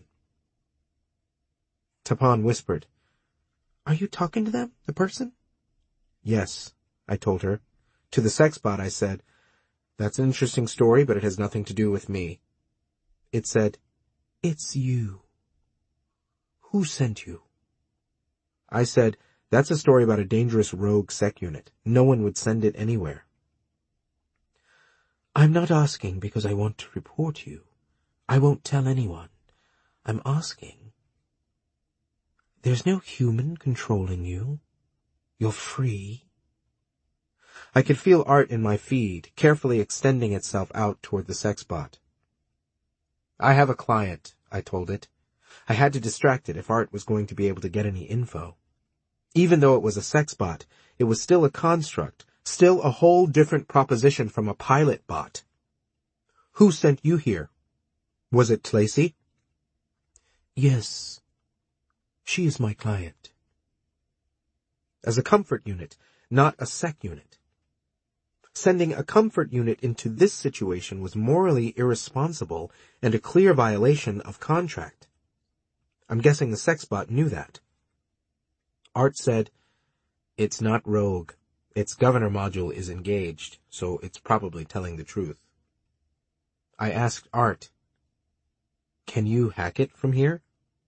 Tapan whispered, "Are you talking to them, the person?" "Yes," I told her. To the Sexbot I said, "That's an interesting story, but it has nothing to do with me." It said, "It's you. Who sent you?" I said, "That's a story about a dangerous rogue Sec unit. No one would send it anywhere." "I'm not asking because I want to report you. I won't tell anyone. I'm asking. There's no human controlling you. You're free. I could feel art in my feed, carefully extending itself out toward the sex bot. I have a client, I told it. I had to distract it if Art was going to be able to get any info. Even though it was a sex bot, it was still a construct, still a whole different proposition from a pilot bot. Who sent you here? Was it Tlacey? Yes. She is my client. As a comfort unit, not a sec unit. Sending a comfort unit into this situation was morally irresponsible and a clear violation of contract. I'm guessing the sex bot knew that. Art said, "It's not Rogue. Its governor module is engaged, so it's probably telling the truth." I asked Art, "Can you hack it from here?"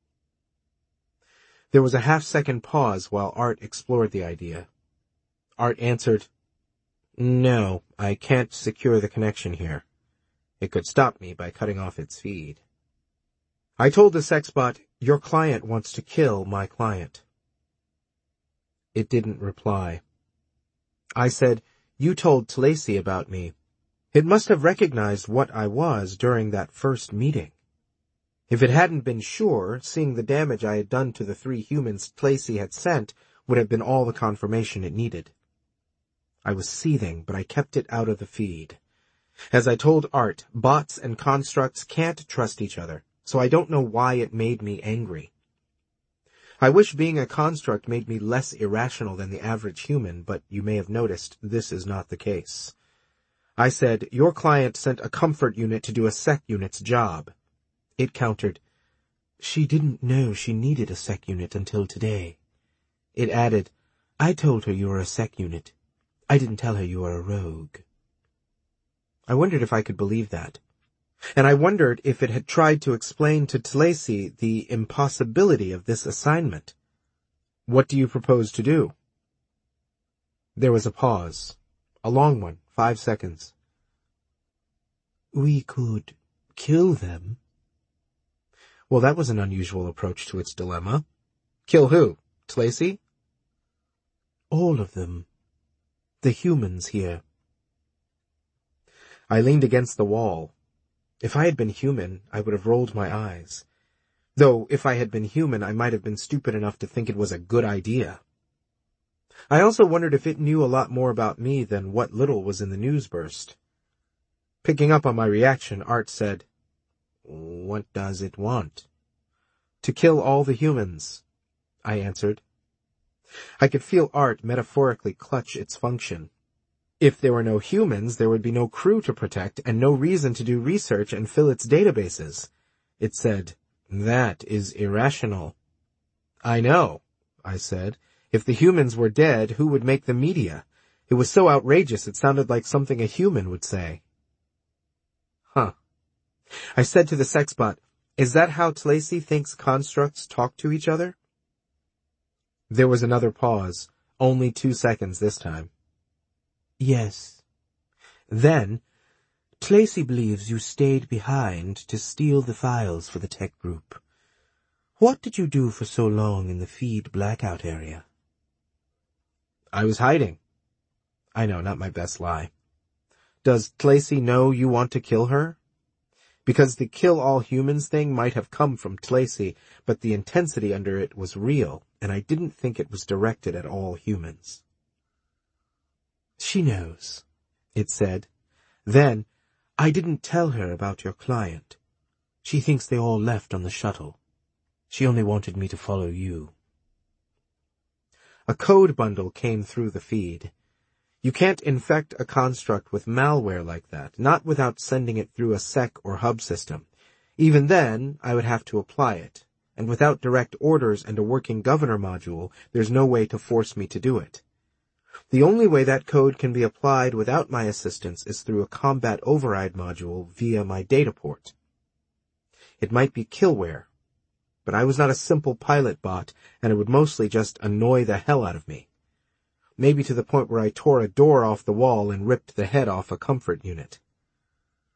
There was a half-second pause while Art explored the idea. Art answered, "No, I can't secure the connection here. It could stop me by cutting off its feed." I told the sexbot, "Your client wants to kill my client." It didn't reply. I said, "You told Tlacey about me. It must have recognized what I was during that first meeting. If it hadn't been sure, seeing the damage I had done to the 3 humans Tlacey had sent would have been all the confirmation it needed." I was seething, but I kept it out of the feed. As I told Art, bots and constructs can't trust each other, so I don't know why it made me angry. I wish being a construct made me less irrational than the average human, but you may have noticed this is not the case. I said, "Your client sent a comfort unit to do a sec unit's job." It countered, "She didn't know she needed a sec unit until today." It added, "I told her you were a sec unit. I didn't tell her you were a rogue." I wondered if I could believe that. And I wondered if it had tried to explain to Tlacey the impossibility of this assignment. "What do you propose to do?" There was a pause. A long one, 5 seconds. "We could kill them." Well, that was an unusual approach to its dilemma. Kill who? Tlacey? "All of them. The humans here." I leaned against the wall. If I had been human, I would have rolled my eyes. Though, if I had been human, I might have been stupid enough to think it was a good idea. I also wondered if it knew a lot more about me than what little was in the news burst. Picking up on my reaction, Art said, "What does it want?" "To kill all the humans," I answered. I could feel Art metaphorically clutch its function. If there were no humans, there would be no crew to protect and no reason to do research and fill its databases. It said, "That is irrational." "I know," I said. "If the humans were dead, who would make the media?" It was so outrageous it sounded like something a human would say. Huh. I said to the sexbot, "Is that how Tlacey thinks constructs talk to each other?" There was another pause, only 2 seconds this time. "Yes." Then, "Tlacey believes you stayed behind to steal the files for the tech group. What did you do for so long in the feed blackout area?" "I was hiding." I know, not my best lie. "Does Tlacey know you want to kill her?" Because the kill all humans thing might have come from Tlacey, but the intensity under it was real, and I didn't think it was directed at all humans. "She knows," it said. Then, "I didn't tell her about your client. She thinks they all left on the shuttle. She only wanted me to follow you." A code bundle came through the feed. You can't infect a construct with malware like that, not without sending it through a sec or hub system. Even then, I would have to apply it, and without direct orders and a working governor module, there's no way to force me to do it. The only way that code can be applied without my assistance is through a combat override module via my data port. It might be killware, but I was not a simple pilot bot, and it would mostly just annoy the hell out of me. Maybe to the point where I tore a door off the wall and ripped the head off a comfort unit.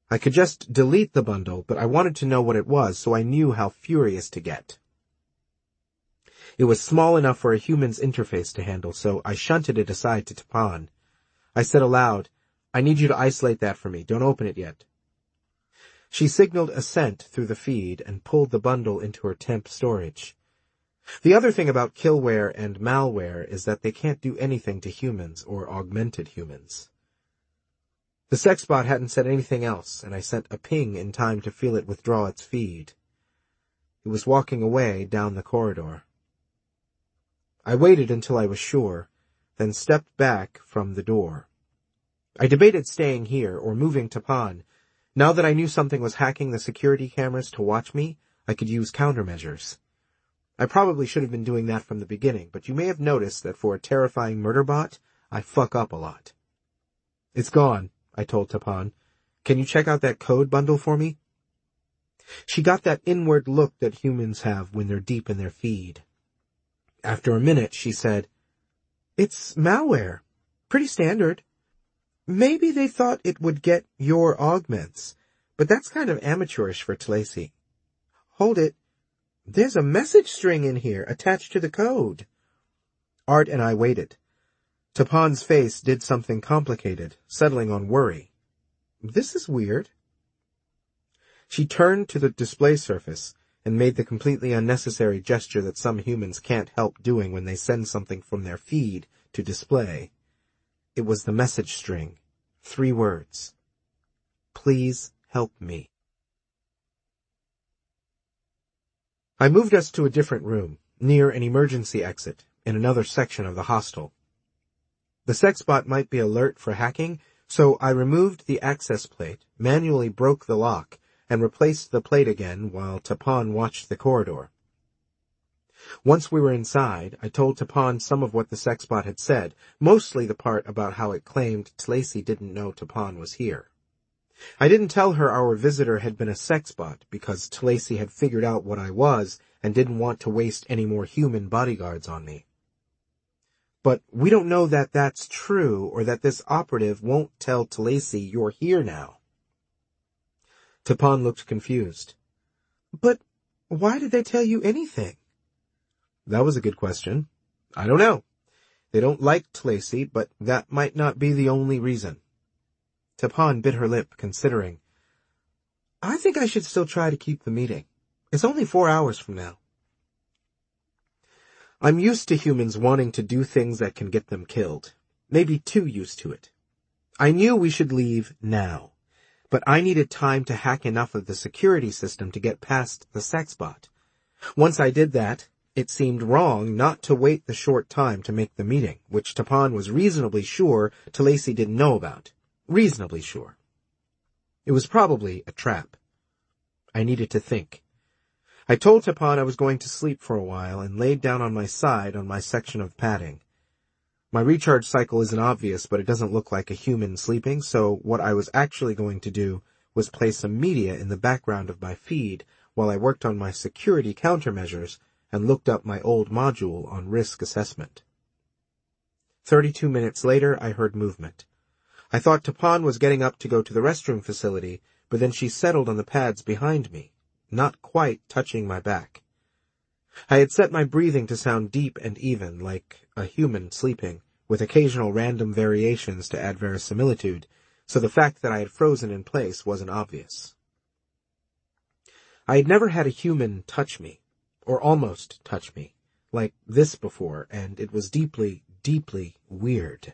I could just delete the bundle, but I wanted to know what it was so I knew how furious to get. It was small enough for a human's interface to handle, so I shunted it aside to Tapan. I said aloud, "I need you to isolate that for me. Don't open it yet." She signaled assent through the feed and pulled the bundle into her temp storage. The other thing about killware and malware is that they can't do anything to humans or augmented humans. The sexbot hadn't said anything else, and I sent a ping in time to feel it withdraw its feed. It was walking away down the corridor. I waited until I was sure, then stepped back from the door. I debated staying here or moving to Pan. Now that I knew something was hacking the security cameras to watch me, I could use countermeasures. I probably should have been doing that from the beginning, but you may have noticed that for a terrifying murder bot, I fuck up a lot. "It's gone," I told Tapan. "Can you check out that code bundle for me?" She got that inward look that humans have when they're deep in their feed. After a minute, she said, "It's malware. Pretty standard. Maybe they thought it would get your augments, but that's kind of amateurish for Tlacy. Hold it. There's a message string in here attached to the code." Art and I waited. Tapan's face did something complicated, settling on worry. "This is weird." She turned to the display surface and made the completely unnecessary gesture that some humans can't help doing when they send something from their feed to display. It was the message string. 3 words. "Please help me." I moved us to a different room, near an emergency exit, in another section of the hostel. The sexbot might be alert for hacking, so I removed the access plate, manually broke the lock, and replaced the plate again while Tapan watched the corridor. Once we were inside, I told Tapan some of what the sexbot had said, mostly the part about how it claimed Tlacy didn't know Tapan was here. I didn't tell her our visitor had been a sexbot because Tlacy had figured out what I was and didn't want to waste any more human bodyguards on me. "But we don't know that that's true or that this operative won't tell Tlacy you're here now." Tapan looked confused. "But why did they tell you anything?" That was a good question. I don't know. They don't like Tlacy, but that might not be the only reason. Tapan bit her lip, considering. "I think I should still try to keep the meeting. It's only 4 hours from now." I'm used to humans wanting to do things that can get them killed. Maybe too used to it. I knew we should leave now, but I needed time to hack enough of the security system to get past the sexbot. Once I did that, it seemed wrong not to wait the short time to make the meeting, which Tapan was reasonably sure Tlacy didn't know about. Reasonably sure. It was probably a trap. I needed to think. I told Tapan I was going to sleep for a while and laid down on my side on my section of padding. My recharge cycle isn't obvious, but it doesn't look like a human sleeping, so what I was actually going to do was play some media in the background of my feed while I worked on my security countermeasures and looked up my old module on risk assessment. 32 minutes later, I heard movement. I thought Tapan was getting up to go to the restroom facility, but then she settled on the pads behind me, not quite touching my back. I had set my breathing to sound deep and even, like a human sleeping, with occasional random variations to add verisimilitude, so the fact that I had frozen in place wasn't obvious. I had never had a human touch me, or almost touch me, like this before, and it was deeply, deeply weird.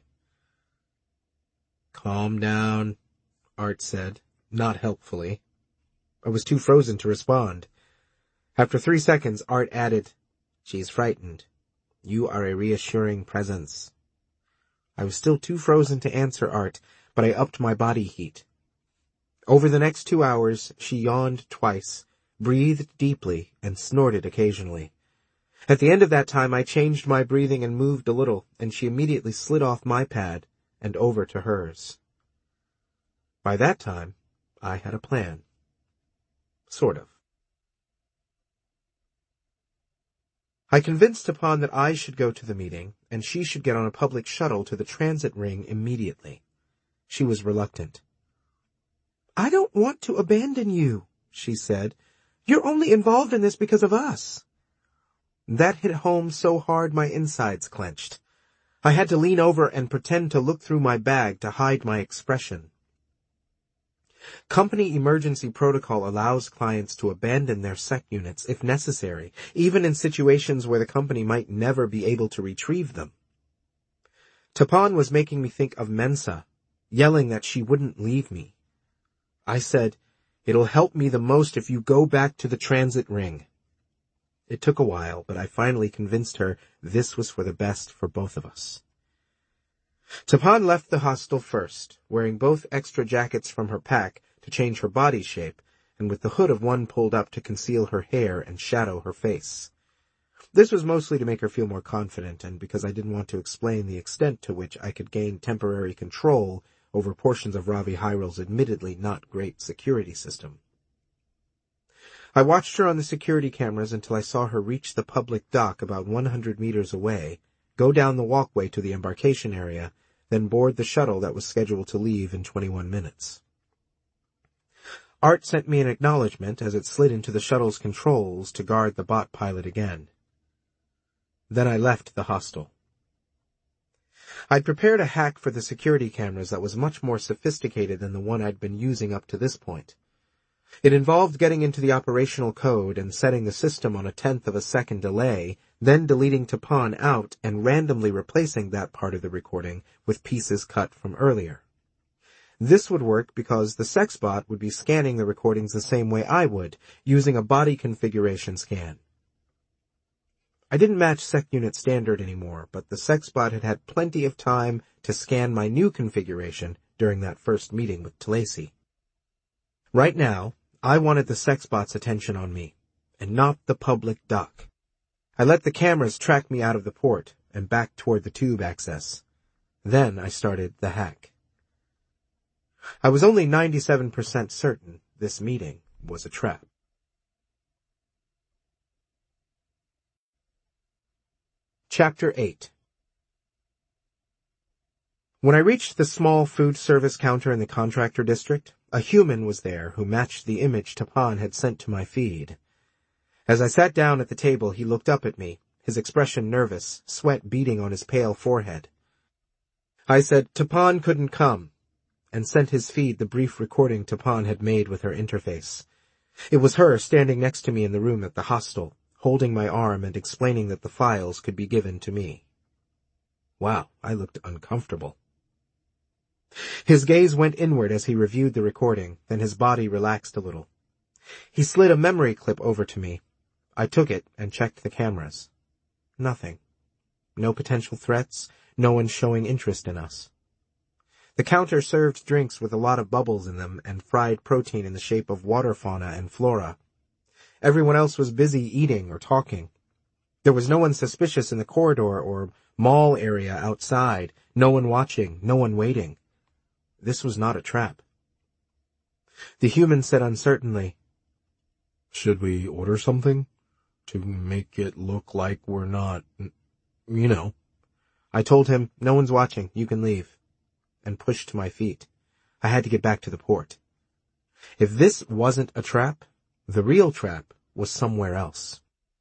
"Calm down," Art said, not helpfully. I was too frozen to respond. After 3 seconds, Art added, "She's frightened. You are a reassuring presence." I was still too frozen to answer Art, but I upped my body heat. Over the next 2 hours, she yawned twice, breathed deeply, and snorted occasionally. At the end of that time, I changed my breathing and moved a little, and she immediately slid off my pad and over to hers. By that time, I had a plan. Sort of. I convinced Tapan that I should go to the meeting, and she should get on a public shuttle to the transit ring immediately. She was reluctant. I don't want to abandon you, she said. You're only involved in this because of us. That hit home so hard my insides clenched. I had to lean over and pretend to look through my bag to hide my expression. Company emergency protocol allows clients to abandon their SEC units if necessary, even in situations where the company might never be able to retrieve them. Tapan was making me think of Mensa, yelling that she wouldn't leave me. I said, "It'll help me the most if you go back to the transit ring." It took a while, but I finally convinced her this was for the best for both of us. Tapan left the hostel first, wearing both extra jackets from her pack to change her body shape, and with the hood of one pulled up to conceal her hair and shadow her face. This was mostly to make her feel more confident, and because I didn't want to explain the extent to which I could gain temporary control over portions of Ravi Hyrul's admittedly not great security system. I watched her on the security cameras until I saw her reach the public dock about 100 meters away, go down the walkway to the embarkation area, then board the shuttle that was scheduled to leave in 21 minutes. Art sent me an acknowledgement as it slid into the shuttle's controls to guard the bot pilot again. Then I left the hostel. I'd prepared a hack for the security cameras that was much more sophisticated than the one I'd been using up to this point. It involved getting into the operational code and setting the system on a 1/10 of a second delay, then deleting Tapan out and randomly replacing that part of the recording with pieces cut from earlier. This would work because the SexBot would be scanning the recordings the same way I would, using a body configuration scan. I didn't match SecUnit standard anymore, but the SexBot had had plenty of time to scan my new configuration during that first meeting with Tlacy. Right now, I wanted the SexBot's attention on me, and not the public dock. I let the cameras track me out of the port and back toward the tube access. Then I started the hack. I was only 97% certain this meeting was a trap. Chapter 8. When I reached the small food service counter in the contractor district, a human was there who matched the image Tapan had sent to my feed. As I sat down at the table, he looked up at me, his expression nervous, sweat beading on his pale forehead. I said Tapan couldn't come, and sent his feed the brief recording Tapan had made with her interface. It was her standing next to me in the room at the hostel, holding my arm and explaining that the files could be given to me. Wow, I looked uncomfortable. His gaze went inward as he reviewed the recording, then his body relaxed a little. He slid a memory clip over to me. I took it and checked the cameras. Nothing. No potential threats, no one showing interest in us. The counter served drinks with a lot of bubbles in them and fried protein in the shape of water fauna and flora. Everyone else was busy eating or talking. There was no one suspicious in the corridor or mall area outside, no one watching, no one waiting. This was not a trap. The human said uncertainly, "Should we order something? To make it look like we're not, you know." I told him, "No one's watching, you can leave," and pushed to my feet. I had to get back to the port. If this wasn't a trap, the real trap was somewhere else.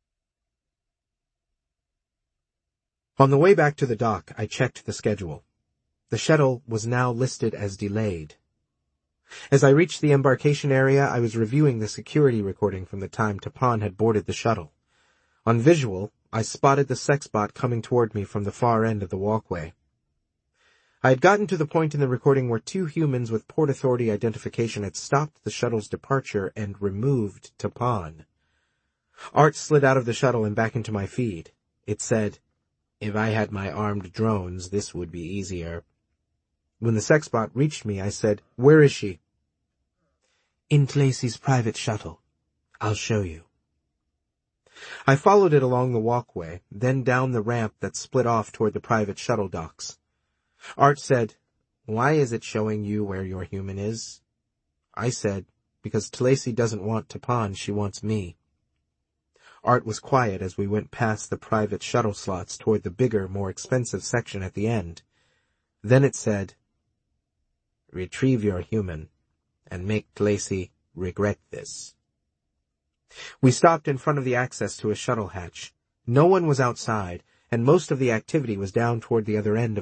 On the way back to the dock, I checked the schedule. The shuttle was now listed as delayed. As I reached the embarkation area, I was reviewing the security recording from the time Tapan had boarded the shuttle. On visual, I spotted the SexBot coming toward me from the far end of the walkway. I had gotten to the point in the recording where two humans with Port Authority identification had stopped the shuttle's departure and removed Tapan. Art slid out of the shuttle and back into my feed. It said, "If I had my armed drones, this would be easier." When the SexBot reached me, I said, "Where is she?" "In Tlacy's private shuttle. I'll show you." I followed it along the walkway, then down the ramp that split off toward the private shuttle docks. Art said, "Why is it showing you where your human is?" I said, "Because Tlacy doesn't want Tapan, she wants me." Art was quiet as we went past the private shuttle slots toward the bigger, more expensive section at the end. Then it said, "Retrieve your human. and make Lacey regret this. We stopped in front of the access to a shuttle hatch. No one was outside, and most of the activity was down toward the other end of